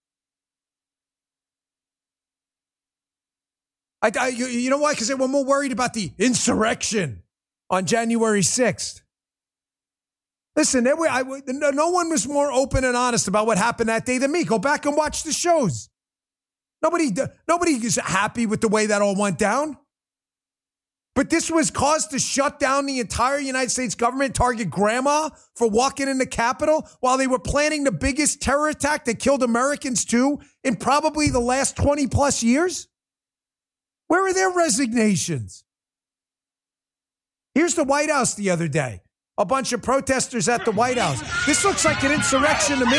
You know why? Because they were more worried about the insurrection on January 6th. Listen, no one was more open and honest about what happened that day than me. Go back and watch the shows. Nobody is happy with the way that all went down. But this was cause to shut down the entire United States government, target grandma for walking in the Capitol while they were planning the biggest terror attack that killed Americans too in probably the last 20 plus years. Where are their resignations? Here's the White House the other day. A bunch of protesters at the White House. This looks like an insurrection to me.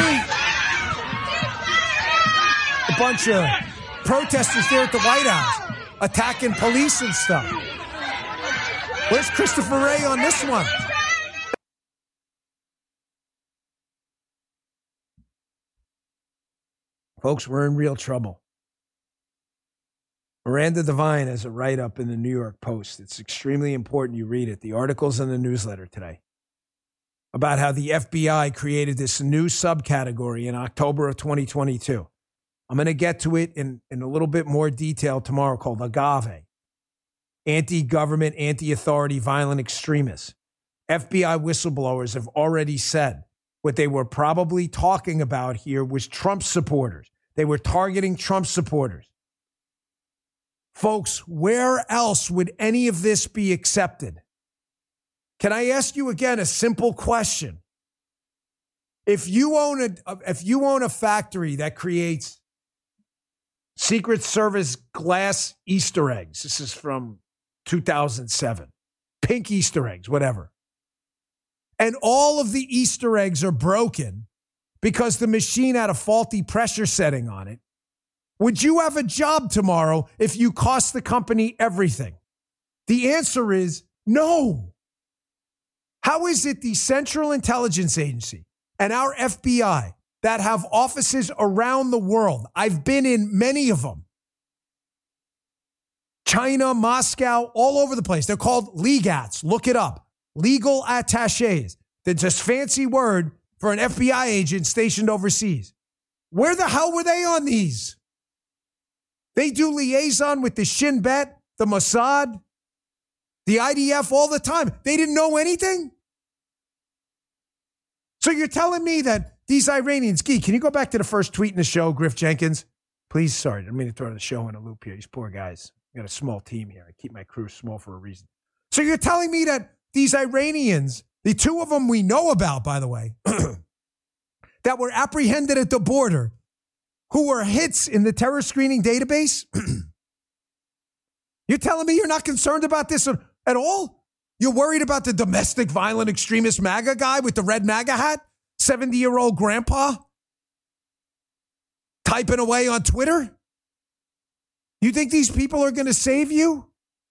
A bunch of protesters there at the White House attacking police and stuff. Where's Christopher Wray on this one? Folks, we're in real trouble. Miranda Devine has a write-up in the New York Post. It's extremely important you read it. The article's in the newsletter today about how the FBI created this new subcategory in October of 2022. I'm going to get to it in a little bit more detail tomorrow, called AGAVE, anti-government, anti-authority, violent extremists. FBI whistleblowers have already said what they were probably talking about here was Trump supporters. They were targeting Trump supporters. Folks, where else would any of this be accepted? Can I ask you again a simple question? If you own a factory that creates Secret Service glass Easter eggs, this is from 2007, pink Easter eggs, whatever, and all of the Easter eggs are broken because the machine had a faulty pressure setting on it, would you have a job tomorrow if you cost the company everything? The answer is no. How is it the Central Intelligence Agency and our FBI that have offices around the world? I've been in many of them. China, Moscow, all over the place. They're called legats. Look it up. Legal attachés. They're just fancy word for an FBI agent stationed overseas. Where the hell were they on these? They do liaison with the Shin Bet, the Mossad, the IDF all the time. They didn't know anything? So you're telling me that these Iranians, Gee, can you go back to the first tweet in the show, Griff Jenkins? Please, sorry, I didn't mean to throw the show in a loop here. These poor guys. I got a small team here. I keep my crew small for a reason. So you're telling me that these Iranians, the two of them we know about, by the way, that were apprehended at the border, who were hits in the terror screening database? You're telling me you're not concerned about this at all? You're worried about the domestic violent extremist MAGA guy with the red MAGA hat? 70-year-old grandpa? Typing away on Twitter? You think these people are going to save you?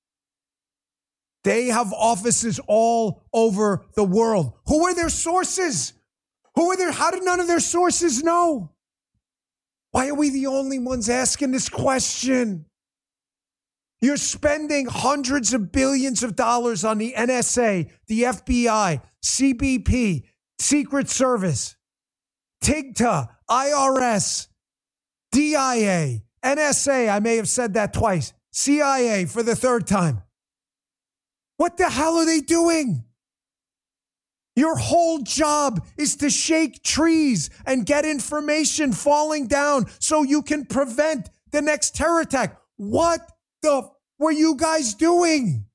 They have offices all over the world. Who are their sources? How did none of their sources know? Why are we the only ones asking this question? You're spending hundreds of billions of dollars on the NSA, the FBI, CBP, Secret Service, TIGTA, IRS, DIA, NSA, I may have said that twice, CIA for the third time. What the hell are they doing? Your whole job is to shake trees and get information falling down so you can prevent the next terror attack. What the were you guys doing?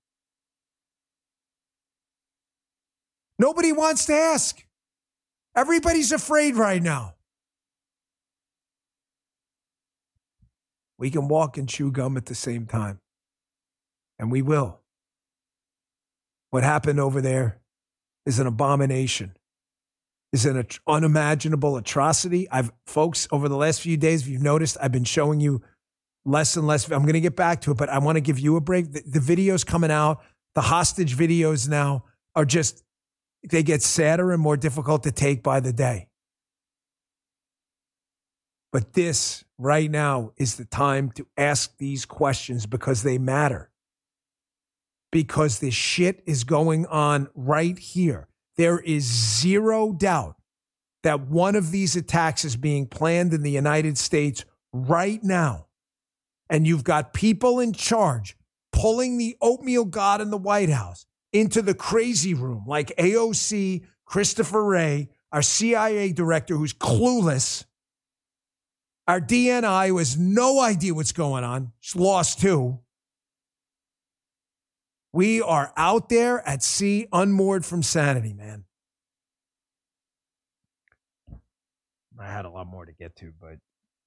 Nobody wants to ask. Everybody's afraid right now. We can walk and chew gum at the same time. And we will. What happened over there is an abomination, is an unimaginable atrocity. Folks, over the last few days, if you've noticed, I've been showing you less and less. I'm going to get back to it, but I want to give you a break. The videos coming out, the hostage videos now are just, they get sadder and more difficult to take by the day. But this right now is the time to ask these questions because they matter. Because this shit is going on right here. There is zero doubt that one of these attacks is being planned in the United States right now. And you've got people in charge pulling the oatmeal god in the White House into the crazy room, like AOC, Christopher Wray, our CIA director who's clueless, our DNI who has no idea what's going on. She's lost too. We are out there at sea, unmoored from sanity, man. I had a lot more to get to, but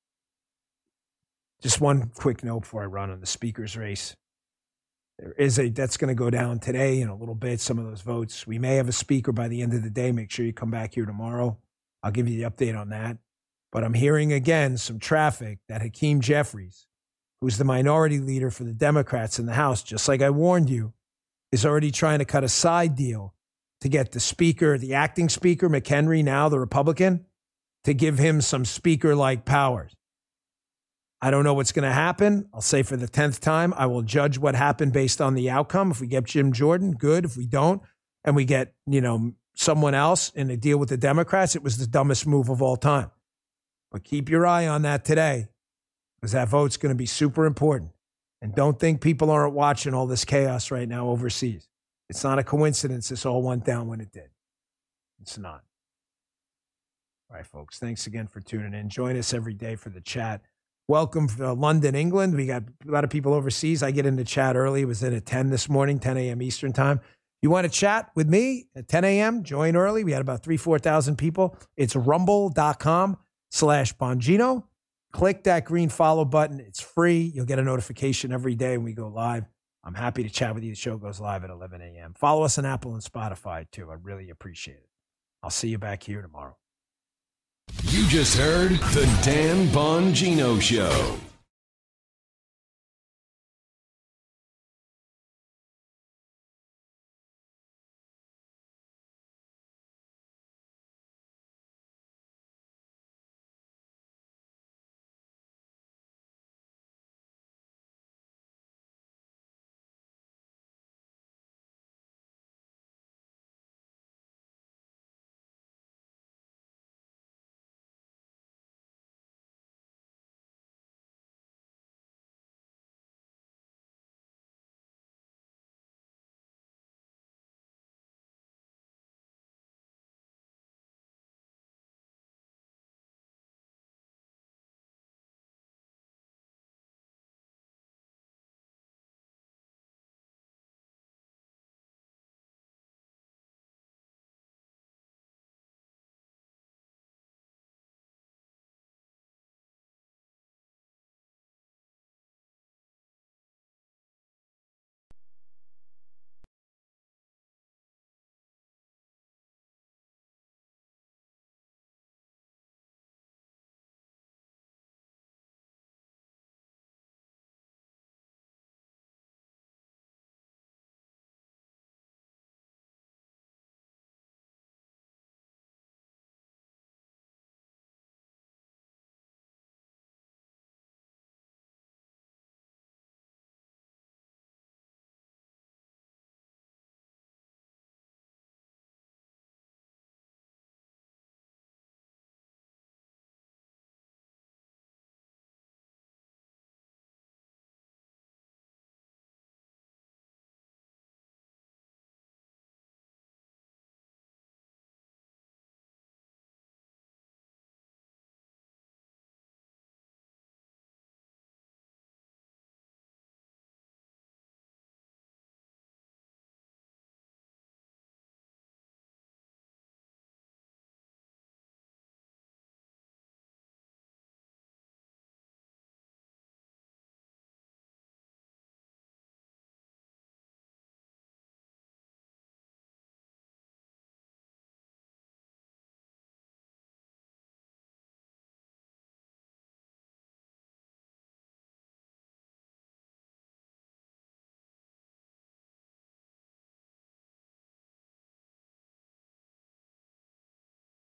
just one quick note before I run on the speaker's race. That's going to go down today in a little bit, some of those votes. We may have a speaker by the end of the day. Make sure you come back here tomorrow. I'll give you the update on that. But I'm hearing again some traffic that Hakeem Jeffries, who's the minority leader for the Democrats in the House, just like I warned you, is already trying to cut a side deal to get the speaker, the acting speaker, McHenry, now the Republican, to give him some speaker-like powers. I don't know what's going to happen. I'll say for the 10th time, I will judge what happened based on the outcome. If we get Jim Jordan, good. If we don't, and we get, someone else in a deal with the Democrats, it was the dumbest move of all time. But keep your eye on that today, because that vote's going to be super important. And don't think people aren't watching all this chaos right now overseas. It's not a coincidence this all went down when it did. It's not. All right, folks, thanks again for tuning in. Join us every day for the chat. Welcome to London, England. We got a lot of people overseas. I get into chat early. It was in at 10 this morning, 10 a.m. Eastern time. You want to chat with me at 10 a.m.? Join early. We had about 4,000 people. It's rumble.com/Bongino. Click that green follow button. It's free. You'll get a notification every day when we go live. I'm happy to chat with you. The show goes live at 11 a.m. Follow us on Apple and Spotify, too. I really appreciate it. I'll see you back here tomorrow. You just heard The Dan Bongino Show.